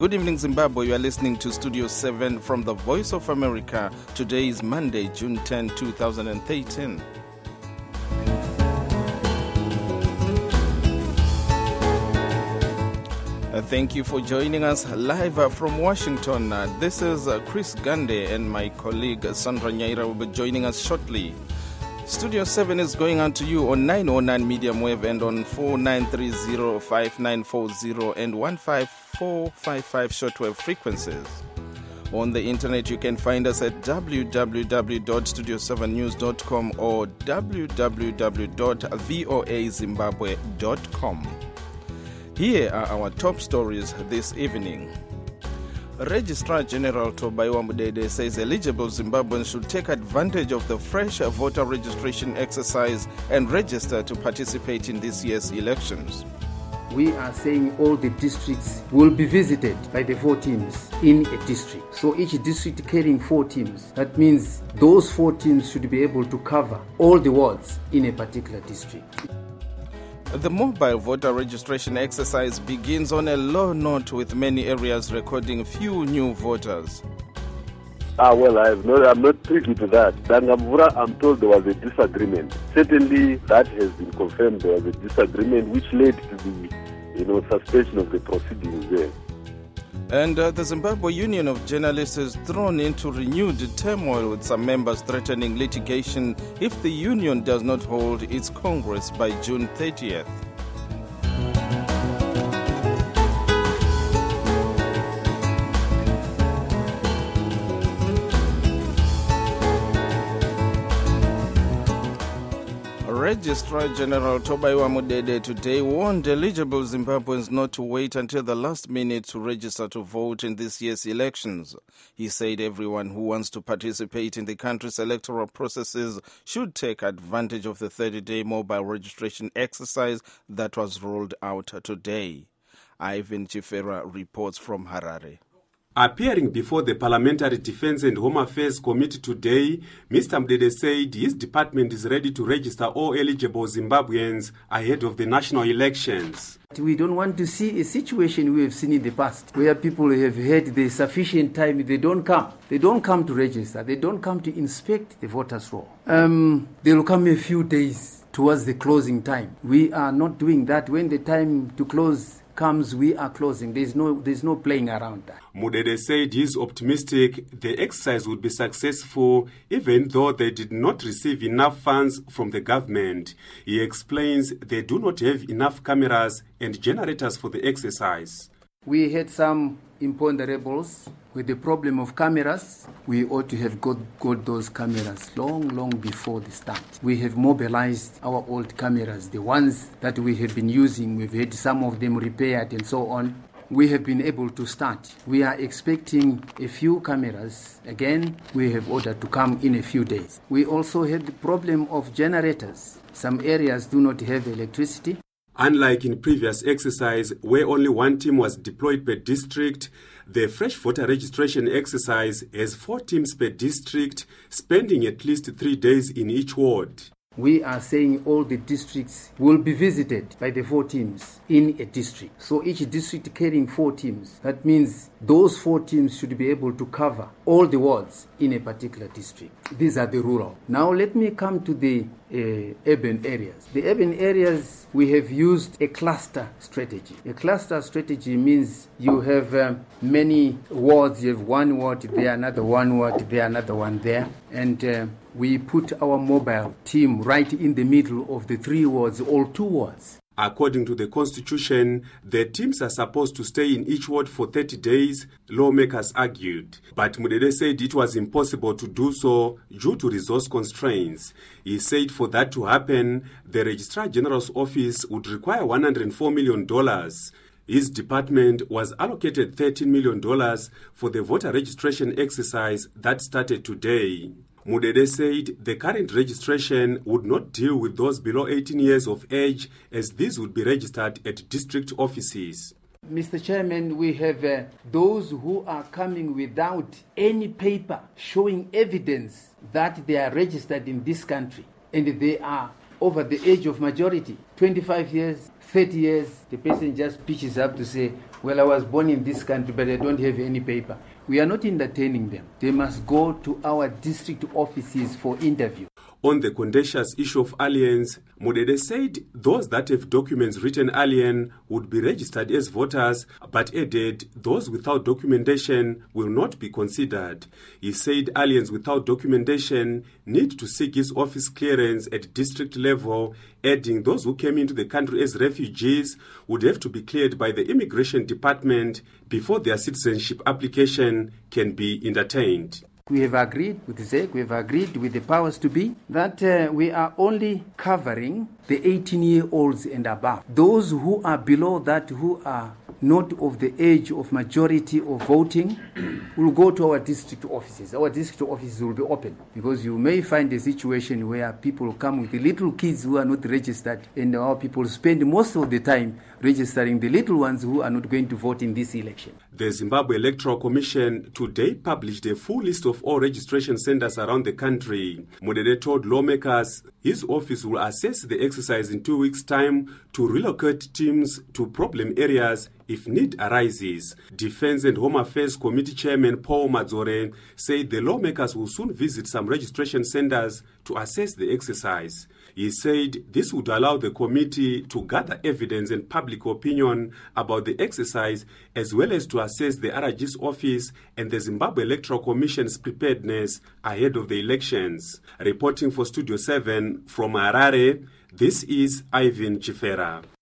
Good evening, Zimbabwe. You are listening to Studio 7 from the Voice of America. Today is Monday, June 10, 2013. Thank you for joining us live from Washington. This is Chris Gande and my colleague Sandra Nyaira will be joining us shortly. Studio 7 is going out to you on 909 medium wave and on 4930, 5940 and 15455 shortwave frequencies. On the internet, you can find us at www.studio7news.com or www.voazimbabwe.com. Here are our top stories this evening. Registrar General Tobaiwa Mudede says eligible Zimbabweans should take advantage of the fresh voter registration exercise and register to participate in this year's elections. We are saying all the districts will be visited by the 4 teams in a district. So each district carrying 4 teams. That means those 4 teams should be able to cover all the wards in a particular district. The mobile voter registration exercise begins on a low note, with many areas recording few new voters. I'm not privy to that. Dangamvura, I'm told there was a disagreement. Certainly, that has been confirmed. There was a disagreement which led to the suspension of the proceedings there. And the Zimbabwe Union of Journalists is thrown into renewed turmoil, with some members threatening litigation if the union does not hold its Congress by June 30th. Registrar General Tobaiwa Mudede today warned eligible Zimbabweans not to wait until the last minute to register to vote in this year's elections. He said everyone who wants to participate in the country's electoral processes should take advantage of the 30-day mobile registration exercise that was rolled out today. Ivan Chifera reports from Harare. Appearing before the Parliamentary Defense and Home Affairs Committee today, Mr. Mudede said his department is ready to register all eligible Zimbabweans ahead of the national elections. We don't want to see a situation we have seen in the past, where people have had the sufficient time, they don't come. They don't come to register, they don't come to inspect the voters' roll. They will come a few days towards the closing time. We are not doing that. When the time to close comes, we are closing. There's no playing around that. Mudede said he is optimistic the exercise would be successful, even though they did not receive enough funds from the government. He explains they do not have enough cameras and generators for the exercise. We had some imponderables with the problem of cameras. We ought to have got those cameras long before the start. We have mobilized our old cameras, the ones that we have been using. We've had some of them repaired and so on. We have been able to start. We are expecting a few cameras. Again, we have ordered to come in a few days. We also had the problem of generators. Some areas do not have electricity. Unlike in previous exercise, where only 1 team was deployed per district, the fresh voter registration exercise has 4 teams per district, spending at least 3 days in each ward. We are saying all the districts will be visited by the 4 teams in a district. So each district carrying 4 teams. That means those 4 teams should be able to cover all the wards in a particular district. These are the rural. Now let me come to the urban areas. The urban areas, we have used a cluster strategy. A cluster strategy means you have many wards. You have 1 ward there, another 1 ward there, another one there. And we put our mobile team right in the middle of the 3 wards, all 2 wards. According to the Constitution, the teams are supposed to stay in each ward for 30 days, lawmakers argued. But Mudede said it was impossible to do so due to resource constraints. He said for that to happen, the Registrar General's office would require $104 million. His department was allocated $13 million for the voter registration exercise that started today. Mudede said the current registration would not deal with those below 18 years of age, as these would be registered at district offices. Mr. Chairman, we have those who are coming without any paper showing evidence that they are registered in this country and they are over the age of majority, 25 years, 30 years, the person just pitches up to say, well, I was born in this country, but I don't have any paper. We are not entertaining them. They must go to our district offices for interview. On the contentious issue of aliens, Mudede said those that have documents written alien would be registered as voters, but added those without documentation will not be considered. He said aliens without documentation need to seek his office clearance at district level, adding those who came into the country as refugees would have to be cleared by the Immigration Department before their citizenship application can be entertained. We have agreed with ZEC, we have agreed with the powers to be that we are only covering the 18-year-olds and above. Those who are below that, who are not of the age of majority of voting, will go to our district offices. Our district offices will be open because you may find a situation where people come with the little kids who are not registered, and our people spend most of the time registering the little ones who are not going to vote in this election. The Zimbabwe Electoral Commission today published a full list of all registration centers around the country. Mudede told lawmakers his office will assess the exercise in 2 weeks' time to relocate teams to problem areas if need arises. Defense and Home Affairs Committee Chairman Paul Madzore said the lawmakers will soon visit some registration centers to assess the exercise. He said this would allow the committee to gather evidence and public opinion about the exercise, as well as to assess the RG's office and the Zimbabwe Electoral Commission's preparedness ahead of the elections. Reporting for Studio 7 from Harare, this is Ivan Chifera.